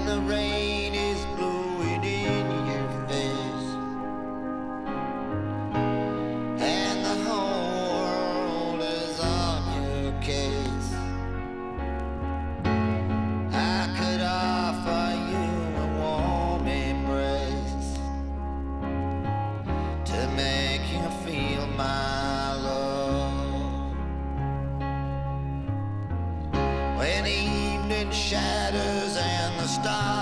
the rain is blowing in your face, and the whole world is on your case. I could offer you a warm embrace to make you feel my love. When the evening shadows and the stars